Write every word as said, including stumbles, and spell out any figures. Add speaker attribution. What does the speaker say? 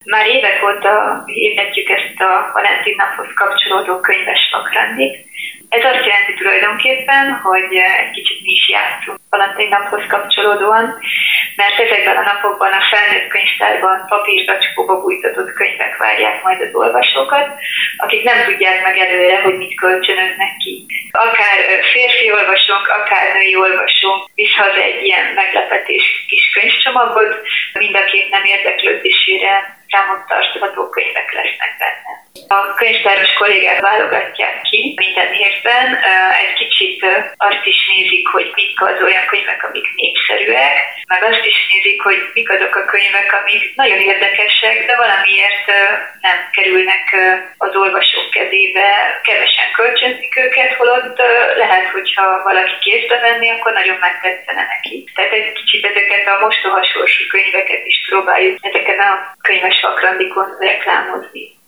Speaker 1: Már évek óta hirdetjük ezt a Valentin naphoz kapcsolódó könyves vakrandit. Ez azt jelenti tulajdonképpen, hogy egy kicsit mi is játszunk Valentin naphoz kapcsolódóan, mert ezekben a napokban a felnőtt könyvtárban papírzacskóba bújtatott könyvek várják majd az olvasókat, akik nem tudják meg előre, hogy mit kölcsönöznek ki. Akár férfi olvasónk, akár női olvasónk visz haza egy ilyen meglepetés kis könyvcsomagot, mind a két nem érdeklődésére számot tartható könyvek lesznek benne. A könyvtáros kollégák válogatják ki minden évben, egy kicsit azt is nézik, hogy mik az olyan könyvek, amik népszerűek, meg azt is nézik, hogy mik azok a könyvek, amik nagyon érdekesek, de valamiért nem kerülnek az olvasók kezébe, kevesen kölcsönzik őket, holott lehet, hogyha valaki kézbe venni, akkor nagyon megtetszene neki. Tehát egy kicsit ezeket a mostoha sorsú könyveket is próbáljuk ezeken a könyves vakrandikon reklámozni.